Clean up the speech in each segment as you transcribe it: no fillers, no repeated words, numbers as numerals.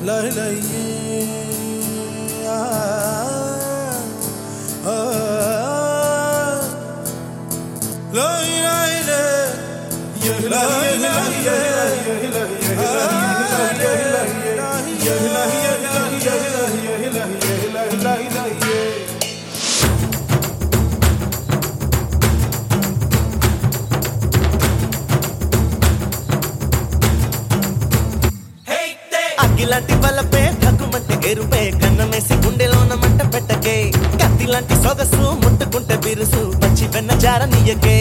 lay lay అగ్గిలాంటి వలపే భగ్గుమంటే ఎరుపే కన్నమేసి గుండెలోన మంట పెట్టకే కత్తిలాంటి సొగసు ముట్టుకుంటే బిరుసు పచ్చి వెన్న జారనీయకే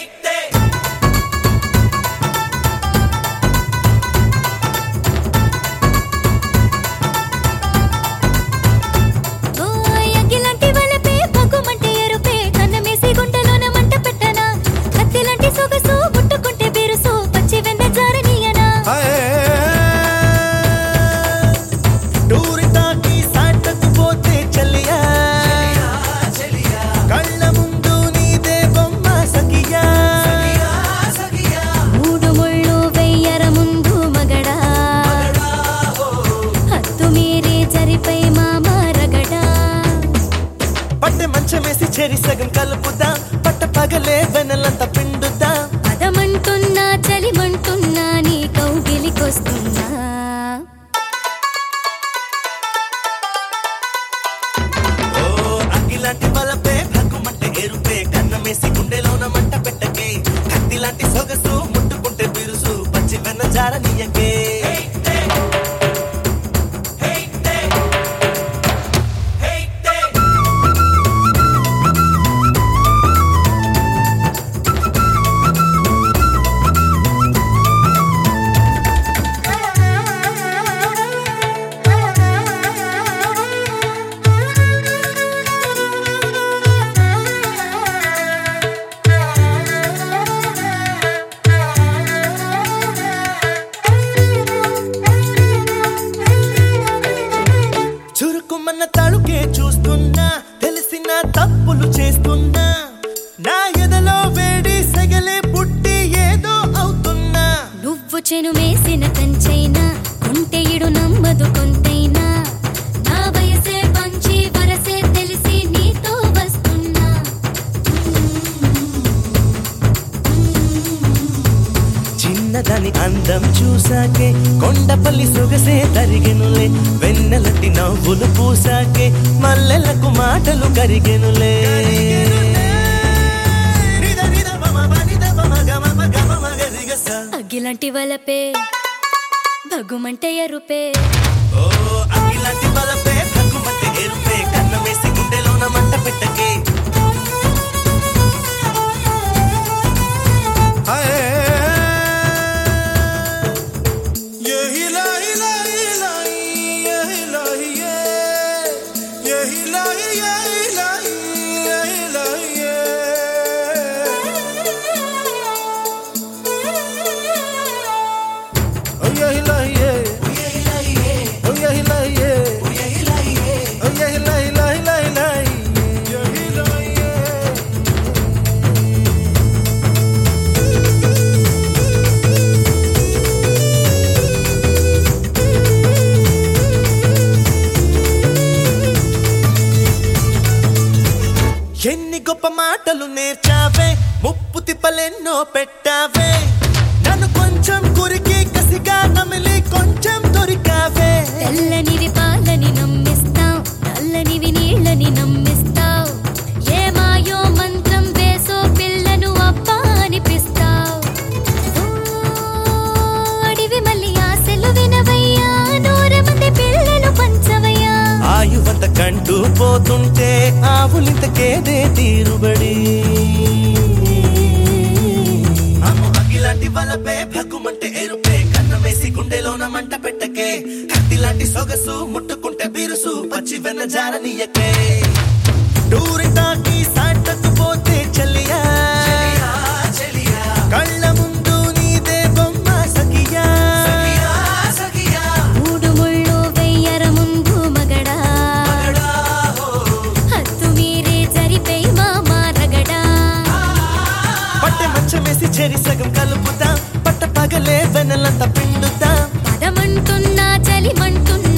మంచమేసి చెరి సగం కలుపుదా పట్ట పగలే వెనలంత పిండుదా పదమంటున్నా చలిమంటున్నా నీ కౌగిలికొస్తున్నా అగ్గిలాంటి వలపే భగ్గుమంటే ఎరుపే కన్నమేసి గుండెలోన మంట పెట్టకే కత్తిలాంటి సొగసు ముట్టుకుంటే బిరుసు పచ్చి వెన్న జారనీయకే చురుకుమన్న తడుకే చూస్తున్నా తెలిసిన తప్పులు చేస్తున్నా నా ఎదలో వేడి సెగలే పుట్టి ఏదో అవుతున్నా నువ్వు చెను మేసిన కంచైనా కొంటె ఇడు నమ్మదు కొంతైనా నా వయసే పంచి వరసే తెలిసి నీతో వస్తున్నా చిన్నదాని అందం చూసాకే కొండపల్లి సొగసే తరిగెనులే వెన్నెలటి నవ్వులు పూసాకే మల్లెలకు మాటలు కరిగెనులే అగ్గిలాంటి వలపే భగ్గుమంటే ఎరుపే అగ్గిలాంటి వలపే భగ్గుమంటే ఎరుపే కన్నమేసి గుండెలోన మంట పెట్టకే ఎన్ని గొప్ప మాటలు నేర్చావే ముప్పు తిప్పలెన్నో పెట్టావే నన్ను కొంచెం కురికి కసిగా నమిలి కొంచెం దొరికావే తెల్లనివి పాలని నమ్మిస్తావు నల్లనివి నీళ్ళని నమ్మిస్తావు ఏ మాయో మంత్రం వేసో పిల్లను అబ్బా అనిపిస్తావు అడివి మళ్ళీ ఆశలు వినవయ్యా నూరమంది పిల్లలు పంచవయ్యా ఆయువంత కంటూ పోతుంటే ఆవులింతకేదే తీరుబడి అగ్గిలాంటి వలపే భగ్గుమంటే ఎరుపే కన్నమేసి గుండెలోన మంట పెట్టకే కత్తిలాంటి సొగసు ముట్టుకుంటే బిరుసు పచ్చి వెన్న జారనీయకే దూరితాకి సాటకు పోతే చెల్లియా కళ్ళ ముందు నీదే బొమ్మ సఖియా మూడు ముళ్ళు వెయ్యర ముందు మగడా హత్తు మీరే జరిపై మామా రగడా పట్టె మంచమేసి చెరి సగం కలుపుతా పట్ట పగలే వెనలంత పిండుతా జలమంటున్నా చలిమంటున్నా